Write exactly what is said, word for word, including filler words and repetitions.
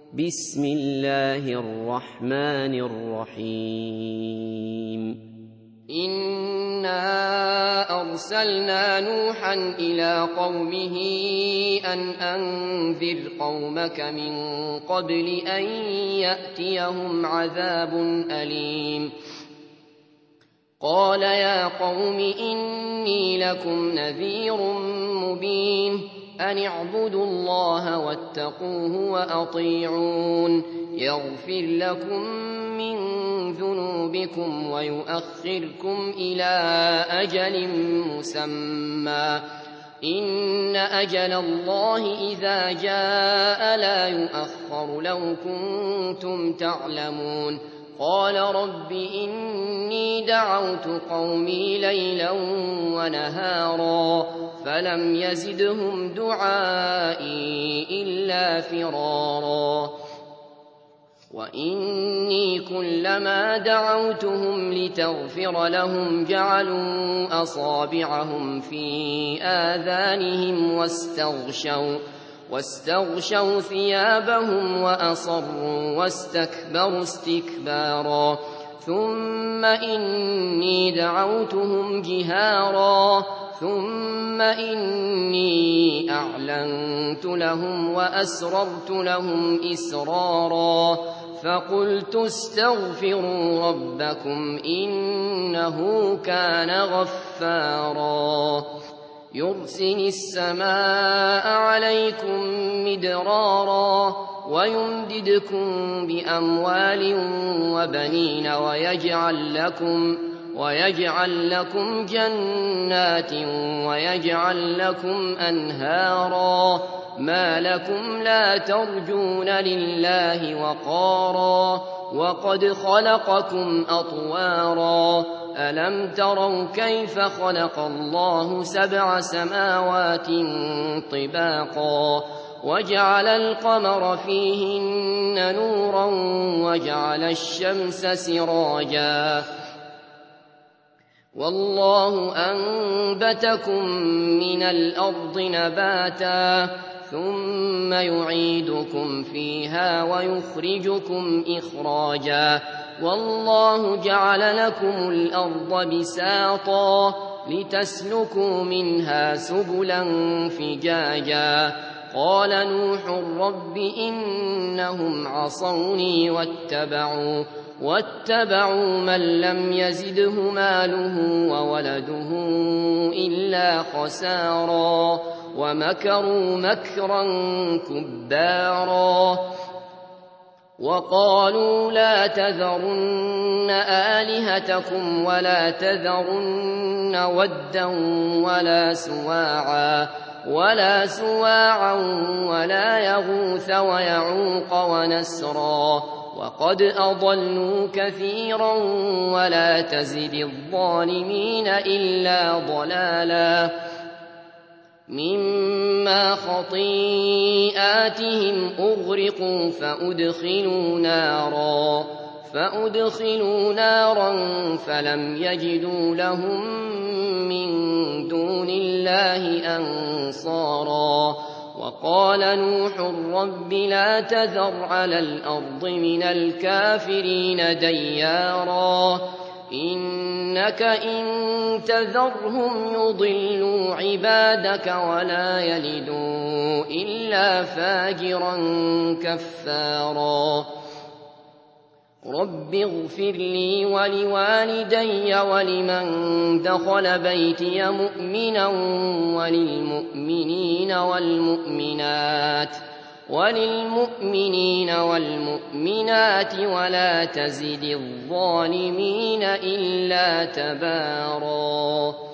بسم الله الرحمن الرحيم إنا أرسلنا نوحا إلى قومه أن أنذر قومك من قبل أن يأتيهم عذاب أليم قال يا قوم إني لكم نذير مبين أن اعبدوا الله واتقوه وأطيعون يغفر لكم من ذنوبكم ويؤخركم إلى أجل مسمى إن أجل الله إذا جاء لا يؤخر لو كنتم تعلمون قال رب إني دعوت قومي ليلا ونهارا فلم يزدهم دعائي إلا فرارا وإني كلما دعوتهم لتغفر لهم جعلوا أصابعهم في آذانهم واستغشوا واستغشوا ثيابهم وأصروا واستكبروا استكبارا ثم إني دعوتهم جهارا ثم إني أعلنت لهم وأسررت لهم إسرارا فقلت استغفروا ربكم إنه كان غفارا يرسل السماء عليكم مدرارا ويمددكم بأموال وبنين ويجعل لكم ويجعل لكم جنات ويجعل لكم أنهارا ما لكم لا ترجون لله وقارا وقد خلقكم أطوارا ألم تروا كيف خلق الله سبع سماوات طباقا وجعل القمر فيهن نورا وجعل الشمس سراجا والله أنبتكم من الأرض نباتا ثم يعيدكم فيها ويخرجكم إخراجا والله جعل لكم الأرض بساطا لتسلكوا منها سبلا فجاجا قال نوح رب إنهم عصوني واتبعوا واتبعوا من لم يزده ماله وولده إلا خسارا ومكروا مكرا كبارا وقالوا لا تذرن آلهتكم ولا تذرن ودا ولا سواعا ولا سواعا ولا يغوث ويعوق ونسرا وقد أضلوا كثيرا ولا تزد الظالمين إلا ضلالا مما خطيئاتهم أغرقوا فأدخلوا نارا فأدخلوا نارا فلم يجدوا لهم من دون الله أنصارا وقال نوح رب لا تذر على الأرض من الكافرين ديارا إنك إن تذرهم يضلوا عبادك ولا يلدوا إلا فاجرا كفارا رب اغفر لي ولوالدي ولمن دخل بيتي مؤمنا وللمؤمنين والمؤمنات وللمؤمنين والمؤمنات ولا تزد الظالمين إلا تباراً